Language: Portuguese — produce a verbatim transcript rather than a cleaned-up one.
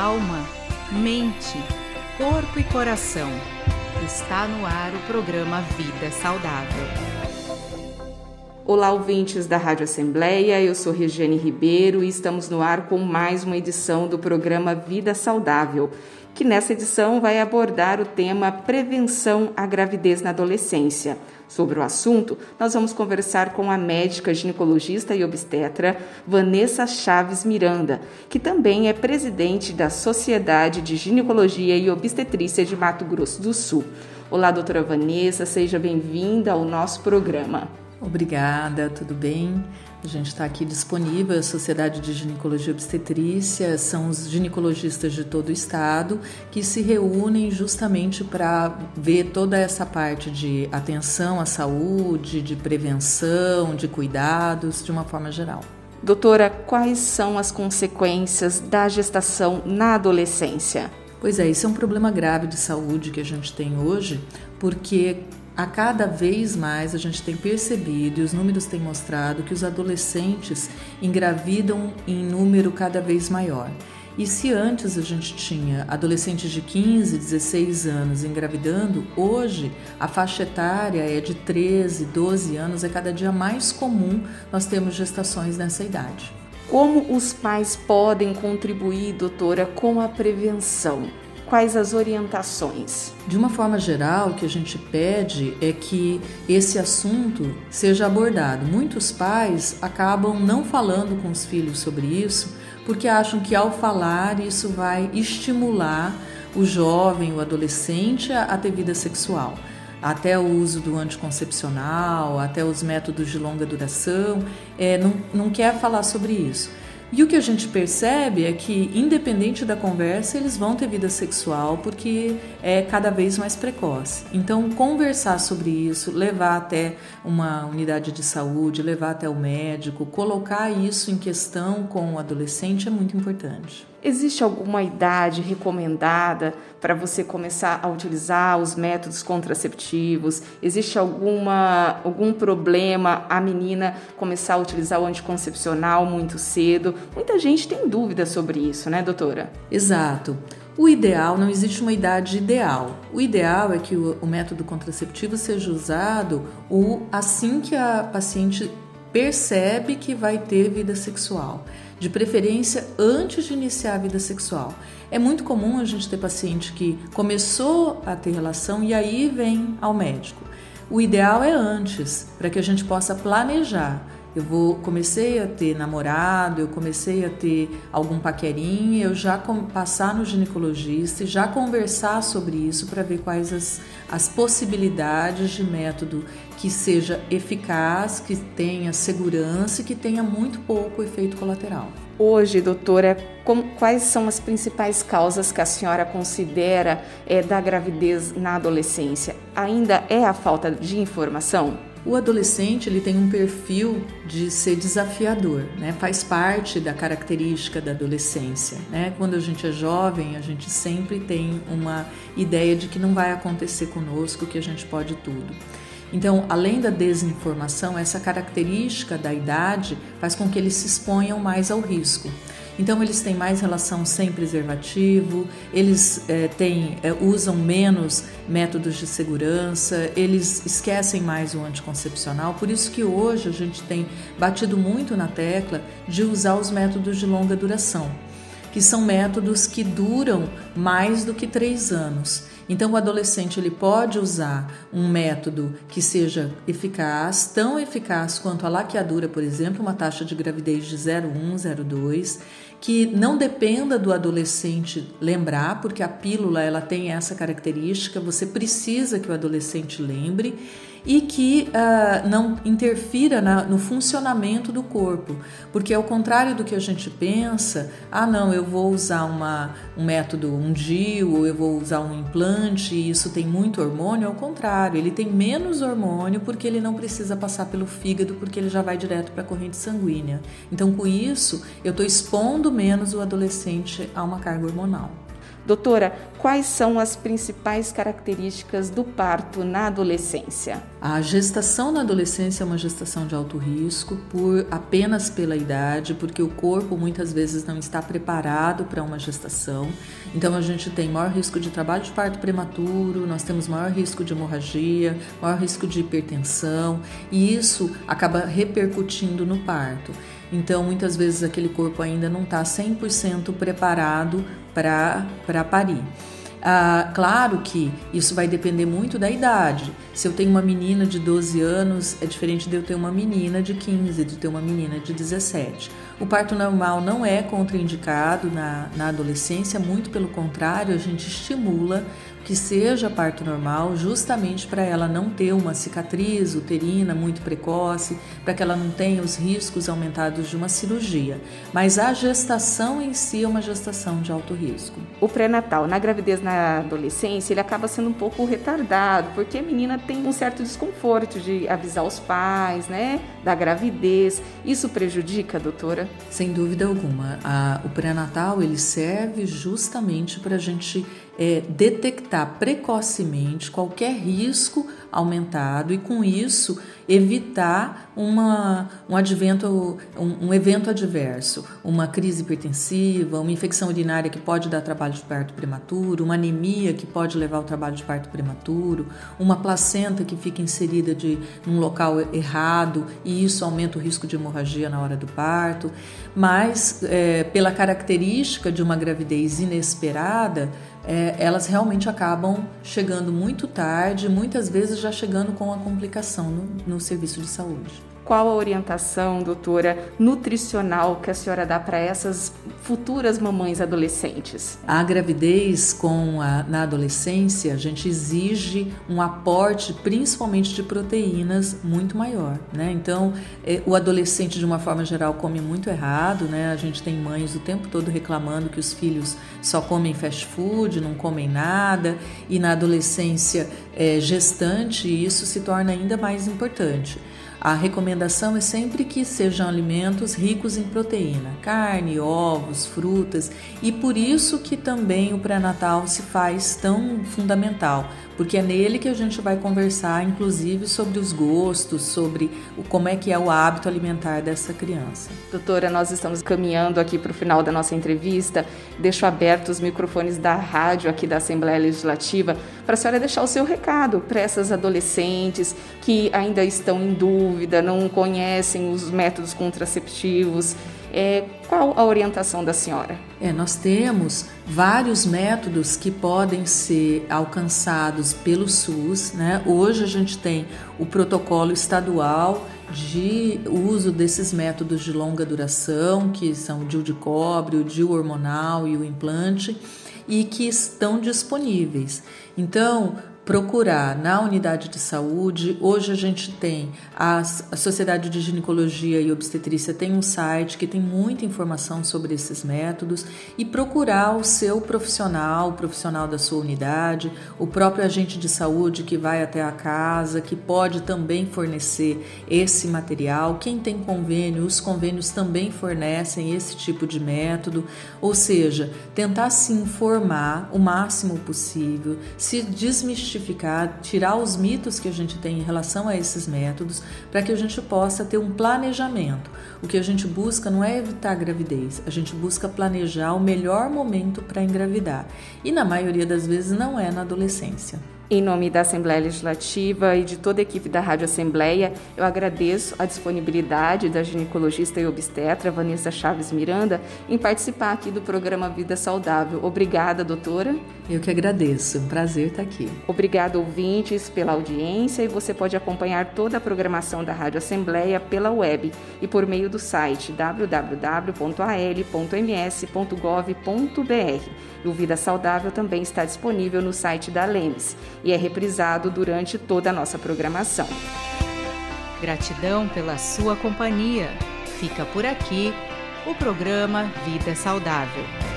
alma, mente, corpo e coração. Está no ar o programa Vida Saudável. Olá, ouvintes da Rádio Assembleia, eu sou Regiane Ribeiro e estamos no ar com mais uma edição do programa Vida Saudável, que nessa edição vai abordar o tema Prevenção à Gravidez na Adolescência. Sobre o assunto, nós vamos conversar com a médica ginecologista e obstetra Vanessa Chaves Miranda, que também é presidente da Sociedade de Ginecologia e Obstetrícia de Mato Grosso do Sul. Olá, doutora Vanessa, seja bem-vinda ao nosso programa. Obrigada, tudo bem? A gente está aqui disponível, a Sociedade de Ginecologia e Obstetrícia, são os ginecologistas de todo o estado que se reúnem justamente para ver toda essa parte de atenção à saúde, de prevenção, de cuidados, de uma forma geral. Doutora, quais são as consequências da gestação na adolescência? Pois é, esse é um problema grave de saúde que a gente tem hoje, porque a cada vez mais a gente tem percebido, e os números têm mostrado, que os adolescentes engravidam em número cada vez maior. E se antes a gente tinha adolescentes de quinze, dezesseis anos engravidando, hoje a faixa etária é de treze, doze anos, é cada dia mais comum nós termos gestações nessa idade. Como os pais podem contribuir, doutora, com a prevenção? Quais as orientações? De uma forma geral, o que a gente pede é que esse assunto seja abordado. Muitos pais acabam não falando com os filhos sobre isso, porque acham que ao falar isso vai estimular o jovem, o adolescente a ter vida sexual. Até o uso do anticoncepcional, até os métodos de longa duração, é, não, não quer falar sobre isso. E o que a gente percebe é que, independente da conversa, eles vão ter vida sexual porque é cada vez mais precoce. Então, conversar sobre isso, levar até uma unidade de saúde, levar até o médico, colocar isso em questão com o adolescente é muito importante. Existe alguma idade recomendada para você começar a utilizar os métodos contraceptivos? Existe alguma, algum problema a menina começar a utilizar o anticoncepcional muito cedo? Muita gente tem dúvida sobre isso, né, doutora? Exato. O ideal, não existe uma idade ideal. O ideal é que o, o método contraceptivo seja usado o, assim que a paciente percebe que vai ter vida sexual, de preferência antes de iniciar a vida sexual. É muito comum a gente ter paciente que começou a ter relação e aí vem ao médico. O ideal é antes, para que a gente possa planejar. Eu vou, comecei a ter namorado, eu comecei a ter algum paquerinho, eu já com, passar no ginecologista e já conversar sobre isso para ver quais as, as possibilidades de método que seja eficaz, que tenha segurança e que tenha muito pouco efeito colateral. Hoje, doutora, como, quais são as principais causas que a senhora considera é, da gravidez na adolescência? Ainda é a falta de informação? O adolescente ele tem um perfil de ser desafiador, né? Faz parte da característica da adolescência, né? Quando a gente é jovem, a gente sempre tem uma ideia de que não vai acontecer conosco, que a gente pode tudo. Então, além da desinformação, essa característica da idade faz com que eles se exponham mais ao risco. Então, eles têm mais relação sem preservativo, eles é, têm, é, usam menos métodos de segurança, eles esquecem mais o anticoncepcional. Por isso que hoje a gente tem batido muito na tecla de usar os métodos de longa duração, que são métodos que duram mais do que três anos. Então, o adolescente ele pode usar um método que seja eficaz, tão eficaz quanto a laqueadura, por exemplo, uma taxa de gravidez de zero vírgula um, zero vírgula dois, que não dependa do adolescente lembrar, porque a pílula ela tem essa característica, você precisa que o adolescente lembre, e que uh, não interfira na, no funcionamento do corpo, porque ao contrário do que a gente pensa, ah não, eu vou usar uma, um método, um D I U, ou eu vou usar um implante e isso tem muito hormônio, ao contrário, ele tem menos hormônio porque ele não precisa passar pelo fígado, porque ele já vai direto para a corrente sanguínea. Então com isso, eu estou expondo menos o adolescente a uma carga hormonal. Doutora, quais são as principais características do parto na adolescência? A gestação na adolescência é uma gestação de alto risco por apenas pela idade, porque o corpo muitas vezes não está preparado para uma gestação. Então a gente tem maior risco de trabalho de parto prematuro, nós temos maior risco de hemorragia, maior risco de hipertensão, e isso acaba repercutindo no parto. Então, muitas vezes aquele corpo ainda não está cem por cento preparado para parir. Ah, claro que isso vai depender muito da idade. Se eu tenho uma menina de doze anos, é diferente de eu ter uma menina de quinze, de ter uma menina de dezessete. O parto normal não é contraindicado na, na adolescência, muito pelo contrário, a gente estimula que seja parto normal, justamente para ela não ter uma cicatriz uterina muito precoce, para que ela não tenha os riscos aumentados de uma cirurgia. Mas a gestação em si é uma gestação de alto risco. O pré-natal na gravidez na adolescência, ele acaba sendo um pouco retardado, porque a menina tem um certo desconforto de avisar os pais, né, da gravidez. Isso prejudica, doutora? Sem dúvida alguma. A, o pré-natal, ele serve justamente para a gente É, detectar precocemente qualquer risco aumentado e, com isso, evitar uma, um, advento, um, um evento adverso, uma crise hipertensiva, uma infecção urinária que pode dar trabalho de parto prematuro, uma anemia que pode levar ao trabalho de parto prematuro, uma placenta que fica inserida de, num local errado e isso aumenta o risco de hemorragia na hora do parto. Mas, é, pela característica de uma gravidez inesperada, É, elas realmente acabam chegando muito tarde, muitas vezes já chegando com a complicação no, no serviço de saúde. Qual a orientação, doutora, nutricional que a senhora dá para essas futuras mamães adolescentes? A gravidez com a, na adolescência, a gente exige um aporte, principalmente de proteínas, muito maior, né? Então, é, o adolescente, de uma forma geral, come muito errado, né? A gente tem mães o tempo todo reclamando que os filhos só comem fast food, não comem nada, e na adolescência é, gestante, isso se torna ainda mais importante. A recomendação é sempre que sejam alimentos ricos em proteína, carne, ovos, frutas, e por isso que também o pré-natal se faz tão fundamental, porque é nele que a gente vai conversar, inclusive, sobre os gostos, sobre o, como é que é o hábito alimentar dessa criança. Doutora, nós estamos caminhando aqui para o final da nossa entrevista. Deixo abertos os microfones da rádio aqui da Assembleia Legislativa para a senhora deixar o seu recado para essas adolescentes que ainda estão em dúvida, não conhecem os métodos contraceptivos. É, qual a orientação da senhora? É, nós temos vários métodos que podem ser alcançados pelo SUS, né? Hoje a gente tem o protocolo estadual de uso desses métodos de longa duração, que são o D I U de cobre, o D I U hormonal e o implante, e que estão disponíveis. Então, procurar na unidade de saúde. Hoje a gente tem a, a Sociedade de Ginecologia e Obstetrícia tem um site que tem muita informação sobre esses métodos, e procurar o seu profissional, o profissional da sua unidade, o próprio agente de saúde que vai até a casa, que pode também fornecer esse material. Quem tem convênio, os convênios também fornecem esse tipo de método, ou seja, tentar se informar o máximo possível, se desmistificar, tirar os mitos que a gente tem em relação a esses métodos, para que a gente possa ter um planejamento. O que a gente busca não é evitar a gravidez, a gente busca planejar o melhor momento para engravidar. E na maioria das vezes não é na adolescência. Em nome da Assembleia Legislativa e de toda a equipe da Rádio Assembleia, eu agradeço a disponibilidade da ginecologista e obstetra Vanessa Chaves Miranda em participar aqui do programa Vida Saudável. Obrigada, doutora. Eu que agradeço, é um prazer estar aqui. Obrigada, ouvintes, pela audiência, e você pode acompanhar toda a programação da Rádio Assembleia pela web e por meio do site w w w ponto a l ponto m s ponto gov ponto b r. O Vida Saudável também está disponível no site da Lemes e é reprisado durante toda a nossa programação. Gratidão pela sua companhia. Fica por aqui o programa Vida Saudável.